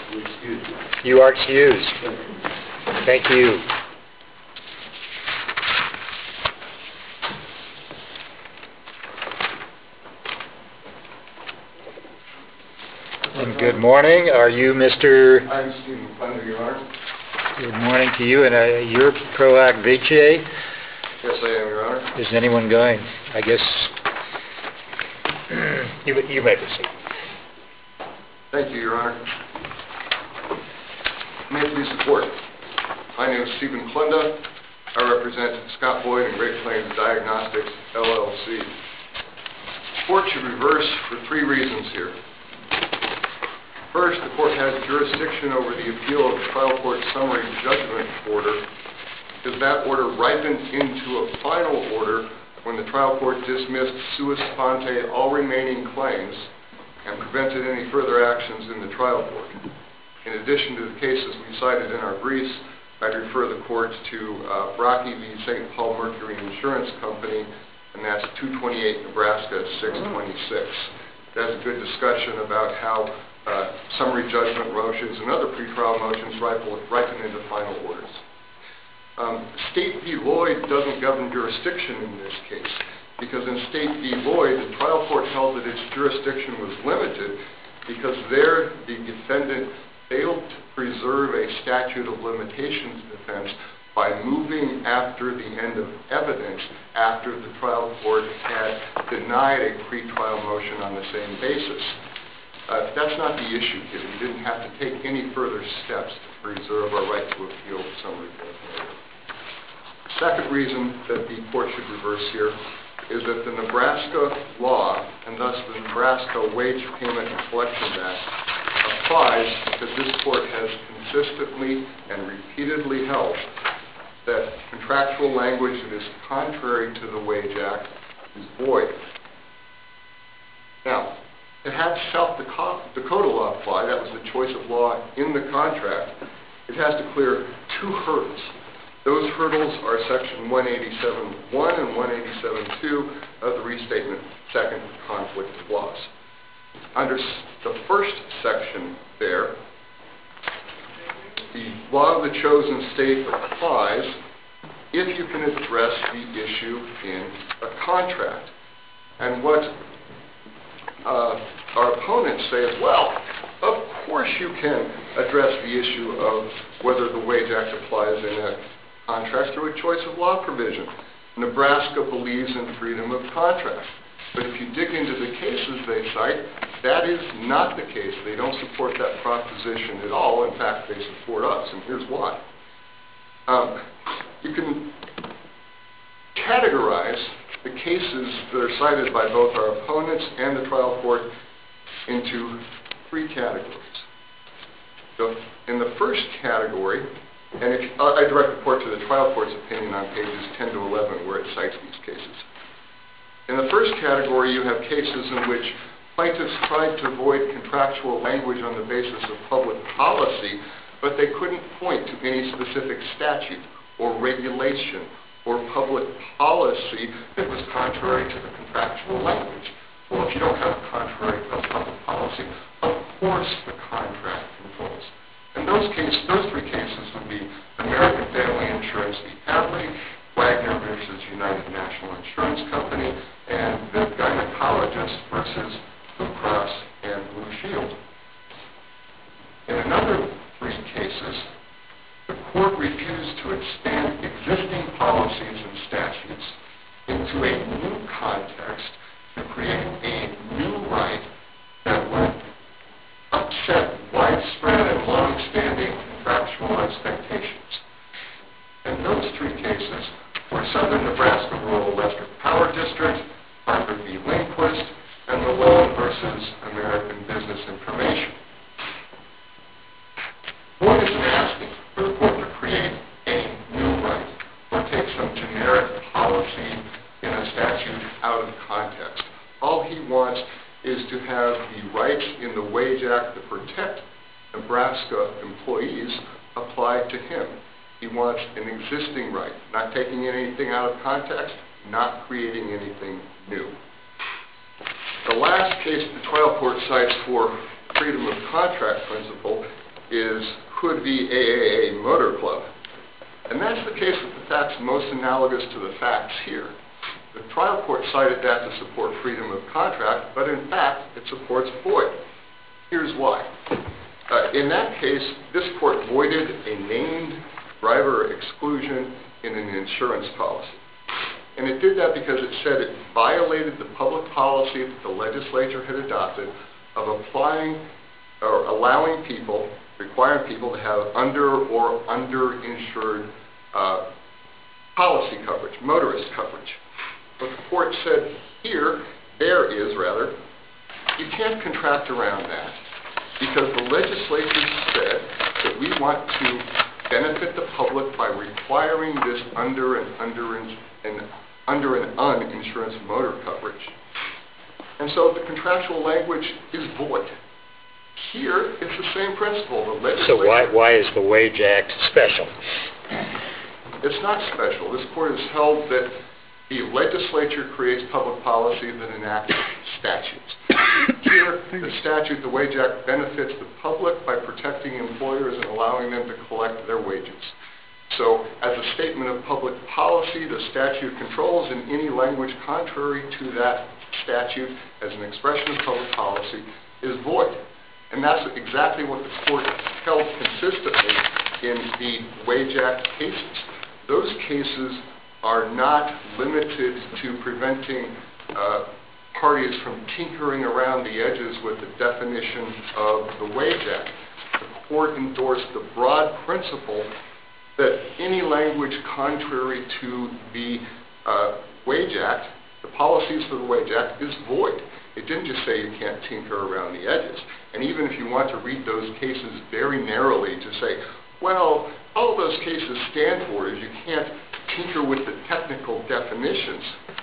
You excuse me. You are excused. Thank you. And good morning. Are you Mr.? I'm Stephen Klender, Your Honor. Good morning to you. And you're pro hac vice? Yes, I am, Your Honor. Is anyone going? I guess you may proceed. Thank you, Your Honor. May it please the Court. My name is Stephen Klender. I represent Scott Boyd and Great Plains Diagnostics, LLC. The Court should reverse for three reasons here. First, the Court has jurisdiction over the appeal of the trial court summary judgment order because that order ripened into a final order when the trial court dismissed sua sponte all remaining claims and prevented any further actions in the trial court. In addition to the cases we cited in our briefs, I'd refer the Court to Brocky v. St. Paul Mercury Insurance Company, and that's 228 Nebraska 626. It has a good discussion about how summary judgment motions and other pretrial motions ripen into final orders. State v. Lloyd doesn't govern jurisdiction in this case because in State v. Lloyd, the trial court held that its jurisdiction was limited because there the defendant failed to preserve a statute of limitations defense by moving after the end of evidence after the trial court had denied a pretrial motion on the same basis. That's not the issue here. We didn't have to take any further steps to preserve our right to appeal the summary judgment. The second reason that the Court should reverse here is that the Nebraska law, and thus the Nebraska Wage Payment and Collections Act, applies because this Court has consistently and repeatedly held that contractual language that is contrary to the Wage Act is void. Now, it had South Dakota law apply. That was the choice of law in the contract. It has to clear two hurdles. Those hurdles are Section 187.1 and 187.2 of the Restatement Second Conflict of Laws. Under the first section there, the law of the chosen state applies if you can address the issue in a contract. And what our opponents say is, well, of course you can address the issue of whether the Wage Act applies in a contract through a choice of law provision. Nebraska believes in freedom of contract. But if you dig into the cases they cite, that is not the case. They don't support that proposition at all. In fact, they support us, and here's why. You can categorize the cases that are cited by both our opponents and the trial court into three categories. In the first category, and I direct the court to the trial court's opinion on pages 10 to 11 where it cites these cases. In the first category, you have cases in which plaintiffs tried to avoid contractual language on the basis of public policy, but they couldn't point to any specific statute or regulation or public policy that was contrary to the contractual language. Well, if you don't have a contrary public policy, of course the contract controls. And those three cases would be American Family Insurance v. Hadley, Wagner v. United National Insurance Company, and the Gynecologist v. Blue Cross and Blue Shield. In another three cases, the court refused to expand existing policies and statutes into a new context to create a new right that would upset widespread and long-standing contractual expectations. And those three cases were Southern Nebraska Rural Electric Power District, Parker v. Lindquist, and Malone v. American Business Information. Boyd isn't asking for the court to create a new right or take some generic policy in a statute out of context. All he wants is to have the rights in the Wage Act that protect Nebraska employees applied to him. He wants an existing right, not taking anything out of context, not creating anything new. The last case the trial court cites for freedom of contract principle is Hood v. AAA Motor Club. And that's the case with the facts most analogous to the facts here. The trial court cited that to support freedom of contract, but in fact, it supports Boyd. Here's why. In that case, this court voided a named driver exclusion in an insurance policy. And it did that because it said it violated the public policy that the legislature had adopted of applying or allowing people, requiring people to have under or underinsured policy coverage, motorist coverage. But the court said here, you can't contract around that because the legislature said that we want to benefit the public by requiring this under and uninsurance motor coverage. And so the contractual language is void. Here, it's the same principle. So why is the Wage Act special? It's not special. This court has held that the legislature creates public policy that enacts statutes. Here, the statute, the Wage Act, benefits the public by protecting employers and allowing them to collect their wages. So, as a statement of public policy, the statute controls, and any language contrary to that statute as an expression of public policy is void. And that's exactly what the court held consistently in the Wage Act cases. Those cases are not limited to preventing parties from tinkering around the edges with the definition of the Wage Act. The court endorsed the broad principle that any language contrary to the Wage Act, the policies for the Wage Act, is void. It didn't just say you can't tinker around the edges. And even if you want to read those cases very narrowly to say, well, all those cases stand for is you can't tinker with the technical definitions,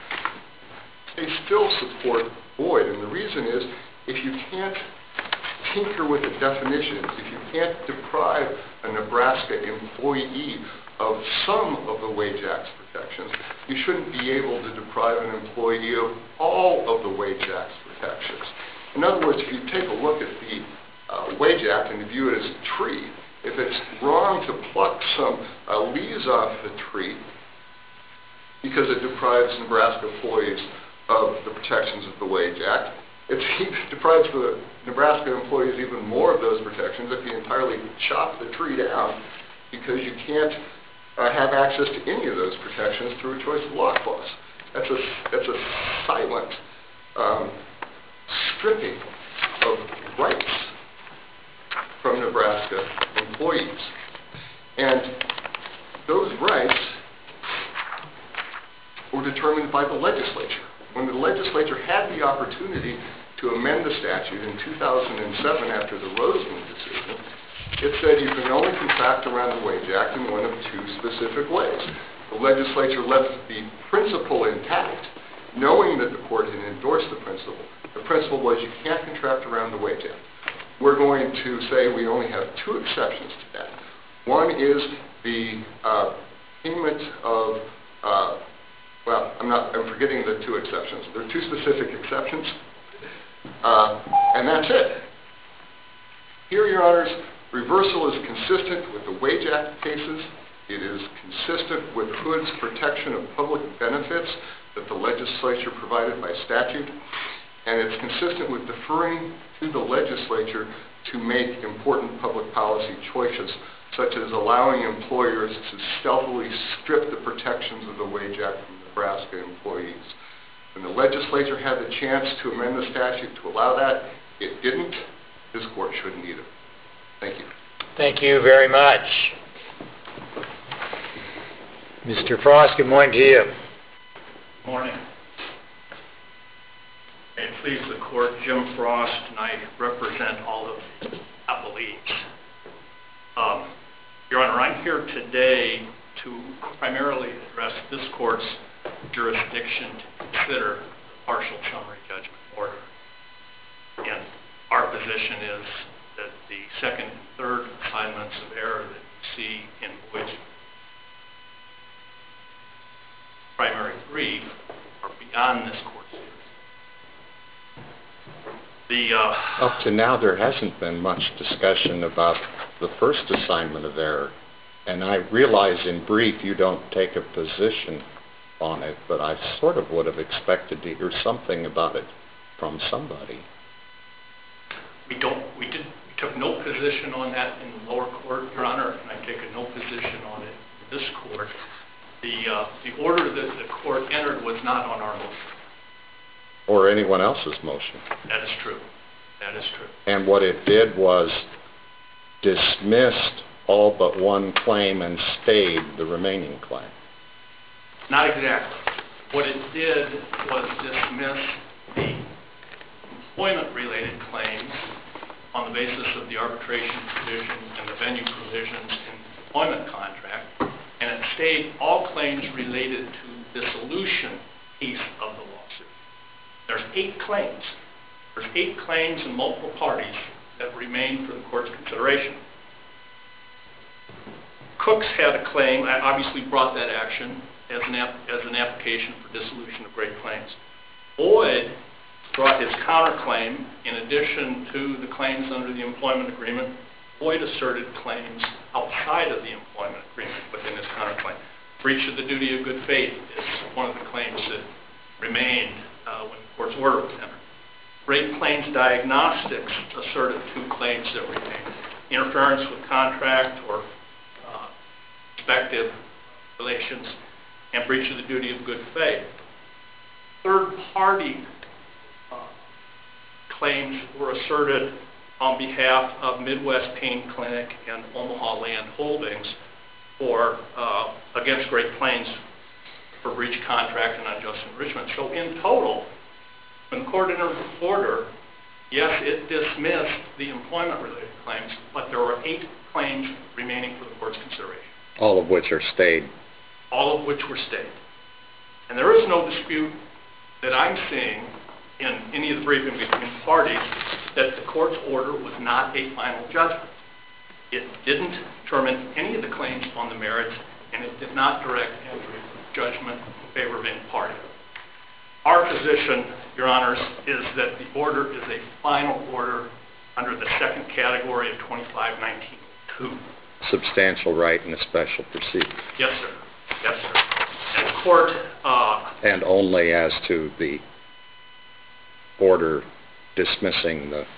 they still support void. And the reason is, if you can't tinker with the definitions, if you can't deprive a Nebraska employee of some of the Wage Act's protections, you shouldn't be able to deprive an employee of all of the Wage Act's protections. In other words, if you take a look at the Wage Act and you view it as a tree, if it's wrong to pluck some leaves off the tree because it deprives Nebraska employees of the protections of the Wage Act, it deprives the Nebraska employees even more of those protections if you entirely chop the tree down because you can't have access to any of those protections through a choice of law clause. That's a silent stripping of rights from Nebraska employees. And those rights were determined by the legislature. When the legislature had the opportunity to amend the statute in 2007 after the Roseman decision, it said you can only contract around the Wage Act in one of two specific ways. The legislature left the principle intact, knowing that the court had endorsed the principle. The principle was you can't contract around the Wage Act. We're going to say we only have two exceptions to that. One is the payment of, I'm forgetting the two exceptions. There are two specific exceptions, and that's it. Here, Your Honors, reversal is consistent with the Wage Act cases. It is consistent with Hood's protection of public benefits that the legislature provided by statute, and it's consistent with deferring to the legislature to make important public policy choices, such as allowing employers to stealthily strip the protections of the Wage Act from Nebraska employees. When the legislature had the chance to amend the statute to allow that, it didn't. This court shouldn't either. Thank you. Thank you very much. Mr. Frost, good morning to you. Good morning. May it please the court, Jim Frost, and I represent all of the appellees. Your Honor, I'm here today to primarily address this court's jurisdiction to consider the partial summary judgment order. Again, our position is that the second and third assignments of error that you see in which primary brief are beyond this court's jurisdiction. Up to now, there hasn't been much discussion about the first assignment of error. And I realize in brief you don't take a position on it, but I sort of would have expected to hear something about it from somebody. We took no position on that in the lower court, Your Honor, and I've taken no position on it in this court. The order that the court entered was not on our motion. Or anyone else's motion. That is true. That is true. And what it did was dismissed all but one claim and stayed the remaining claim. Not exactly. What it did was dismiss the employment-related claims on the basis of the arbitration provision and the venue provisions in the employment contract, and it stayed all claims related to dissolution piece of the lawsuit. There's 8 claims. There's 8 claims and multiple parties that remain for the court's consideration. Cooks had a claim, obviously brought that action as an application for dissolution of Great Plains. Boyd brought his counterclaim in addition to the claims under the employment agreement. Boyd asserted claims outside of the employment agreement within his counterclaim. Breach of the duty of good faith is one of the claims that remained when the court's order was entered. Great Plains Diagnostics asserted 2 claims that remained: interference with contract or respective relations, and breach of the duty of good faith. Third-party claims were asserted on behalf of Midwest Pain Clinic and Omaha Land Holdings against Great Plains for breach of contract and unjust enrichment. So in total, when the court entered the order, yes, it dismissed the employment-related claims, but there were 8 claims remaining for the court's consideration. All of which are stayed. All of which were stayed. And there is no dispute that I'm seeing in any of the briefing between parties that the court's order was not a final judgment. It didn't determine any of the claims on the merits, and it did not direct entry of judgment in favor of any party. Our position, Your Honors, is that the order is a final order under the second category of 25-1902. Substantial right in a special proceeding. Yes, sir. Yes, sir. And the court... and only as to the order dismissing the,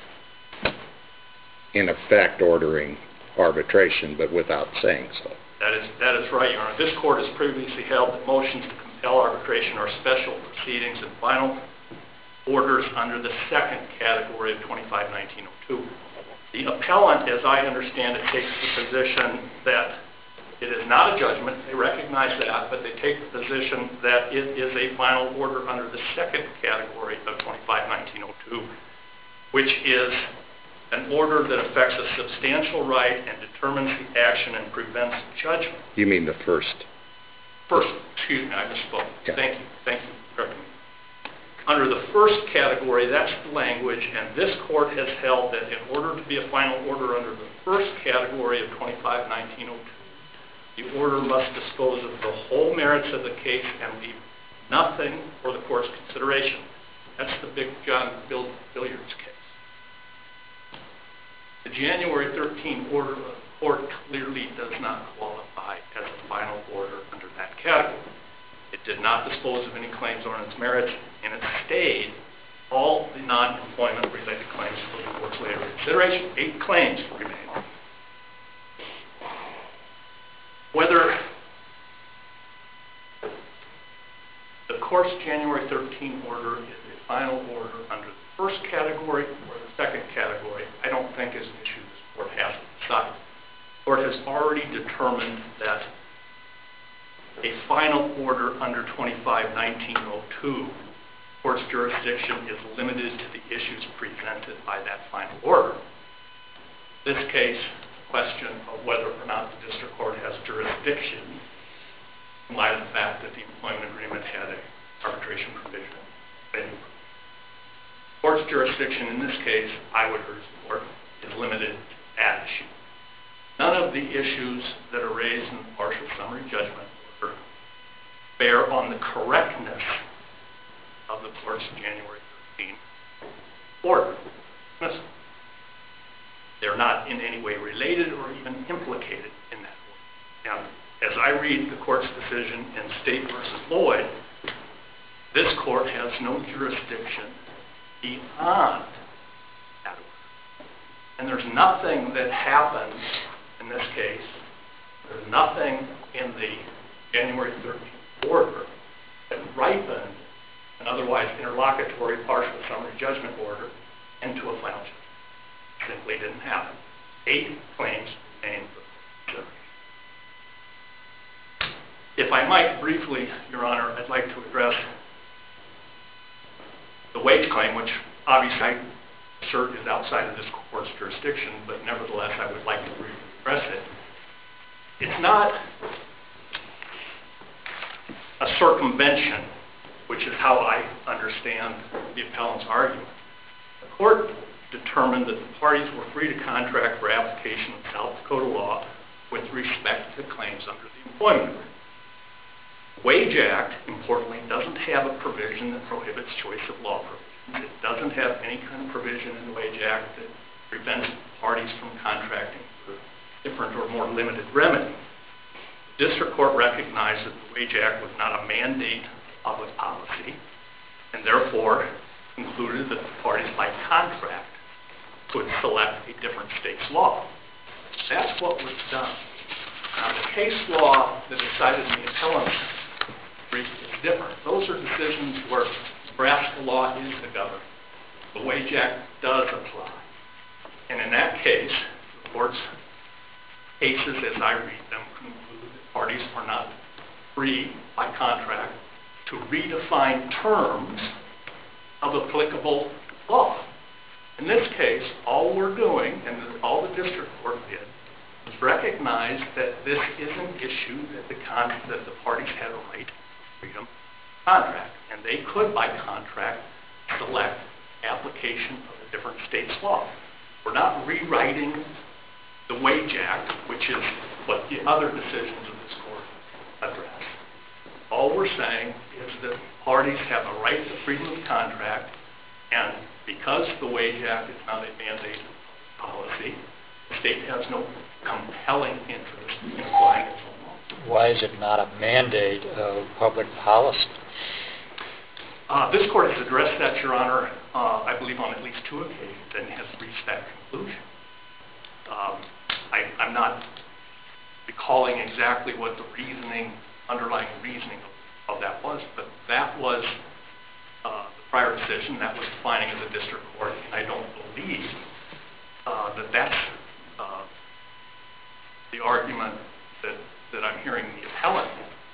in effect, ordering arbitration, but without saying so. That is right, Your Honor. This court has previously held that motions to compel arbitration are special proceedings and final orders under the second category of 25-1902. The appellant, as I understand it, takes the position that it is not a judgment. They recognize that, but they take the position that it is a final order under the second category of 25-1902, which is an order that affects a substantial right and determines the action and prevents judgment. You mean the first? First, excuse me, I misspoke. Yeah. Thank you for correcting me. Under the first category, that's the language, and this court has held that in order to be a final order under the first category of 25-1902, the order must dispose of the whole merits of the case and leave nothing for the court's consideration. That's the Big John Billiards case. The January 13 order of the court clearly does not qualify as a final order under that category. It did not dispose of any claims on its merits, and it stayed all the non-employment related claims for the court's later consideration. 8 claims remain. Whether the court's January 13 order is a final order under the first category or the second category, I don't think is an issue this court has to decide. The court has already determined that a final order under 25-1902, court's jurisdiction is limited to the issues presented by that final order. In this case, the question of whether or not the district court has jurisdiction in light of the fact that the employment agreement had an arbitration provision. The court's jurisdiction in this case, I would urge the court, is limited to that issue. None of the issues that are raised in the partial summary judgment order bear on the correctness of the court's January 13 order. They're not in any way related or even implicated in that order. And as I read the court's decision in State v. Lloyd, this court has no jurisdiction beyond that order. And there's nothing that happened in this case, there's nothing in the January 13th order that ripened an otherwise interlocutory partial summary judgment order into a final judgment. It simply didn't happen. 8 claims remain for consideration. If I might briefly, Your Honor, I'd like to address the wage claim, which obviously I assert is outside of this court's jurisdiction, but nevertheless I would like to briefly address it. It's not a circumvention, which is how I understand the appellant's argument. The court determined that the parties were free to contract for application of South Dakota law with respect to claims under the Employment Agreement. The Wage Act, importantly, doesn't have a provision that prohibits choice of law provisions. It doesn't have any kind of provision in the Wage Act that prevents parties from contracting for different or more limited remedy. The district court recognized that the Wage Act was not a mandate of public policy, and therefore concluded that the parties by contract could select a different state's law. That's what was done. Now, the case law that decided in the appellant's brief is different. Those are decisions where Nebraska law is the government. The Wage Act does apply. And in that case, the court's cases, as I read them, conclude that parties are not free by contract to redefine terms of applicable law. In this case, all we're doing, and all the district court did, was recognize that this is an issue that the parties had a right to freedom of contract. And they could, by contract, select application of a different state's law. We're not rewriting the Wage Act, which is what the other decisions of this court address. All we're saying is that parties have a right to freedom of contract, and because the Wage Act is not a mandate policy, the state has no compelling interest in applying its own law. Why is it not a mandate of public policy? This court has addressed that, Your Honor, I believe on at least 2 occasions, and has reached that conclusion. I'm not recalling exactly what the underlying reasoning of that was, but that was the prior decision, that was the finding of the district court, and I don't believe that that's the argument that I'm hearing the appellant.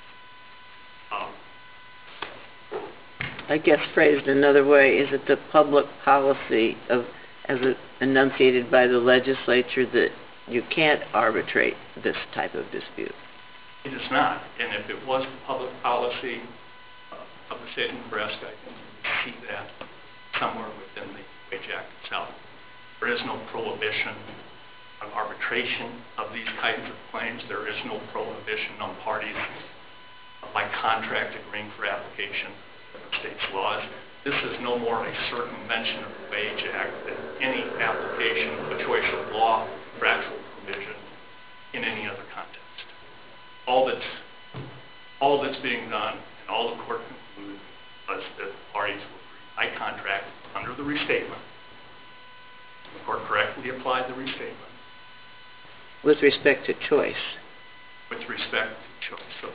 I guess phrased another way, is it the public policy as enunciated by the legislature that you can't arbitrate this type of dispute? It is not, and if it was the public policy of the state of Nebraska, I think you would see that somewhere within the Wage Act itself. There is no prohibition on arbitration of these kinds of claims. There is no prohibition on parties by contract agreeing for application of the state's laws. This is no more a circumvention of the Wage Act than any application of a choice of law contractual provision in any other context. All that's being done, and all the court concluded, was that parties were free by contract under the restatement. The court correctly applied the restatement. With respect to choice? With respect to choice. So,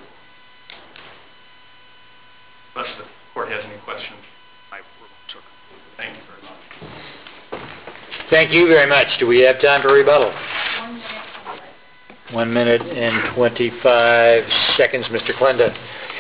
unless the court has any questions, I will conclude. Thank you very much. Thank you very much. Do we have time for rebuttal? 1 minute. 1 minute and 25 seconds, Mr. Klenda.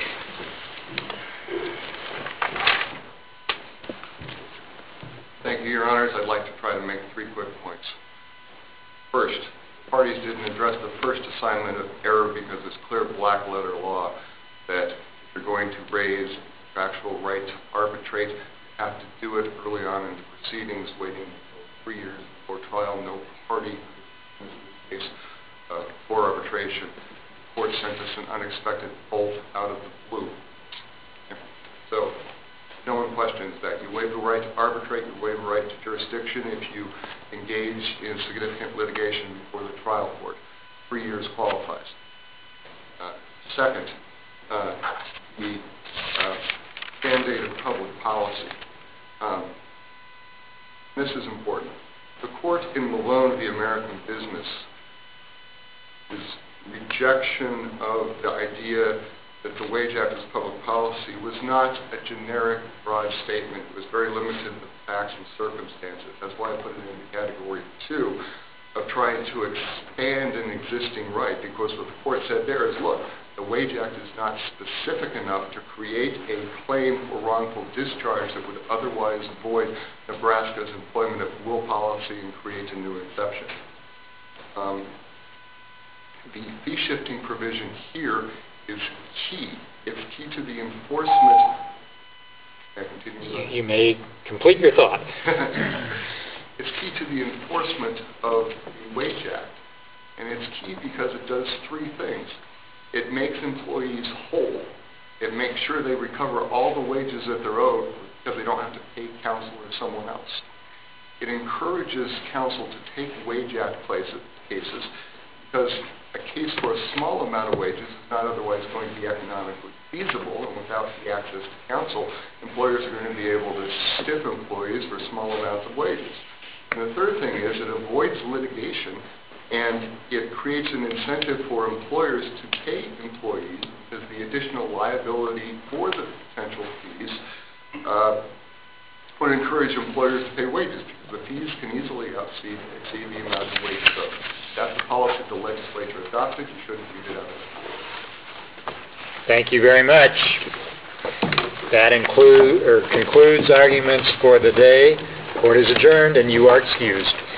Thank you, Your Honors. I'd like to try to make 3 quick points. First, parties didn't address the first assignment of error because it's clear black letter law that if you're going to raise contractual right to arbitrate, you have to do it early on in the proceedings, waiting until 3 years before trial. No party in this case for arbitration. The court sent us an unexpected bolt out of the blue. So, no one questioned questions that you waive the right to arbitrate, you waive the right to jurisdiction if you engage in significant litigation before the trial court. 3 years qualifies. Second, the mandate of public policy. This is important. The court in Malone v. American Business, his rejection of the idea that the Wage Act is public policy was not a generic, broad statement. It was very limited to the facts and circumstances. That's why I put it in Category 2 of trying to expand an existing right, because what the court said there is, look, the Wage Act is not specific enough to create a claim for wrongful discharge that would otherwise void Nebraska's employment at will policy and create a new exception. The fee-shifting provision here is key. It's key to the enforcement. Can I continue? You may complete your thought. It's key to the enforcement of the Wage Act. And it's key because it does three things. It makes employees whole. It makes sure they recover all the wages that they're owed because they don't have to pay counsel or someone else. It encourages counsel to take Wage Act cases because a case for a small amount of wages is not otherwise going to be economically feasible, and without the access to counsel, employers are going to be able to stiff employees for small amounts of wages. And the third thing is it avoids litigation, and it creates an incentive for employers to pay employees because the additional liability for the potential fees would encourage employers to pay wages because the fees can easily exceed the amount of wages owed. That's the policy the legislature adopted. You shouldn't read it out of it. Thank you very much. That concludes arguments for the day. Court is adjourned and you are excused.